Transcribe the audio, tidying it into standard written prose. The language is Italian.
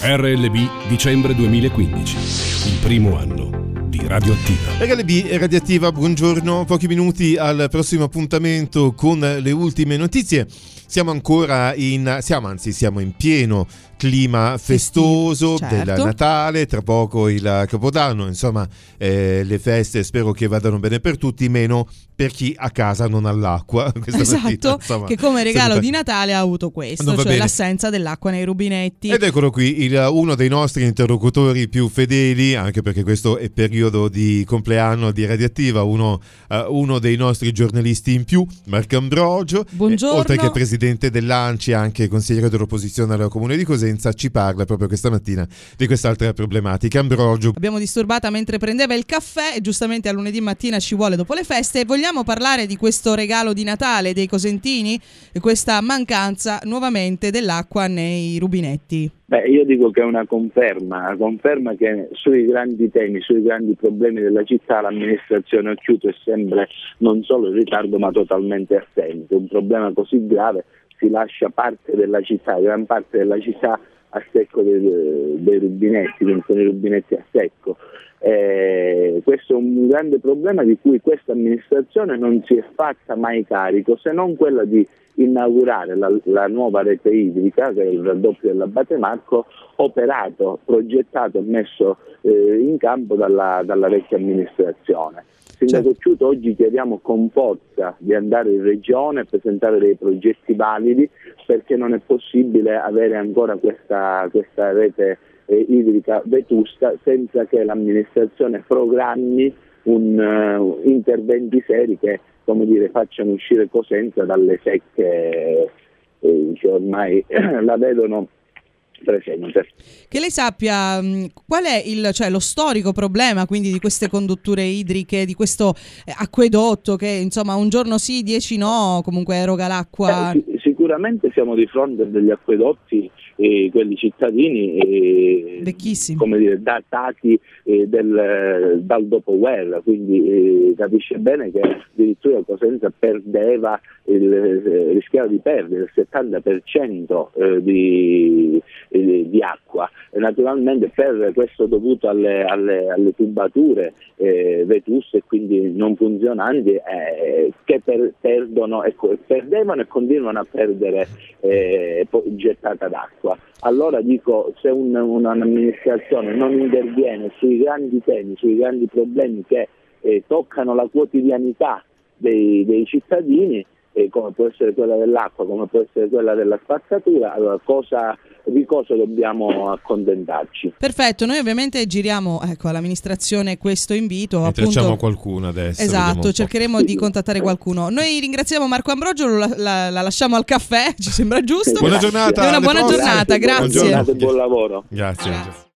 RLB dicembre 2015, il primo anno di Radioattiva. RLB e Radioattiva, buongiorno, pochi minuti al prossimo appuntamento con le ultime notizie. Siamo in pieno clima festoso, certo, del Natale, tra poco il Capodanno, insomma le feste spero che vadano bene per tutti, meno per chi a casa non ha l'acqua. Esatto, mattina, insomma, che come regalo di Natale ha avuto questo, cioè l'assenza dell'acqua nei rubinetti. Ed eccolo qui, uno dei nostri interlocutori più fedeli, anche perché questo è periodo di compleanno di Radioattiva, uno dei nostri giornalisti in più, Marco Ambrogio. Buongiorno. Oltre che presidente dell'ANCI, anche consigliere dell'opposizione al Comune di Cosenza, ci parla proprio questa mattina di quest'altra problematica. Ambrogio. Abbiamo disturbata mentre prendeva il caffè e giustamente a lunedì mattina ci vuole dopo le feste. Vogliamo parlare di questo regalo di Natale dei cosentini e questa mancanza nuovamente dell'acqua nei rubinetti? Io dico che è una conferma che sui grandi temi, sui grandi problemi della città l'amministrazione Occhiuto è sempre non solo in ritardo ma totalmente assente. Un problema così grave si lascia parte della città, gran parte della città a secco dei rubinetti, quindi con i rubinetti a secco. Questo è un grande problema di cui questa amministrazione non si è fatta mai carico, se non quella di inaugurare la nuova rete idrica, che è il raddoppio dell'Abate Marco, operato, progettato e messo in campo dalla vecchia amministrazione. Sindaco Occhiuto, oggi chiediamo con forza di andare in regione e presentare dei progetti validi, perché non è possibile avere ancora questa rete idrica vetusta senza che l'amministrazione programmi interventi seri che, come dire, facciano uscire Cosenza dalle secche che ormai la vedono presente. Che lei sappia qual è lo storico problema quindi di queste condutture idriche, di questo acquedotto che insomma un giorno sì, 10 no, comunque eroga l'acqua. Sicuramente siamo di fronte a degli acquedotti, quelli cittadini, vecchissimi, come dire, datati dal dopoguerra, quindi capisce bene che addirittura Cosenza rischiava di perdere il 70% di acqua, e naturalmente per questo dovuto alle tubature vetuste e quindi non funzionanti che perdevano e continuano a perdere gettata d'acqua. Allora dico, se un'amministrazione non interviene sui grandi temi, sui grandi problemi che toccano la quotidianità dei cittadini, come può essere quella dell'acqua, come può essere quella della spazzatura, allora di cosa dobbiamo accontentarci? Perfetto, noi ovviamente giriamo all'amministrazione questo invito. Facciamo qualcuno adesso. Esatto, cercheremo di contattare qualcuno. Noi ringraziamo Marco Ambrogio, la lasciamo al caffè, ci sembra giusto. Buona giornata. Una buona giornata, grazie. Buona giornata e buon lavoro. Grazie.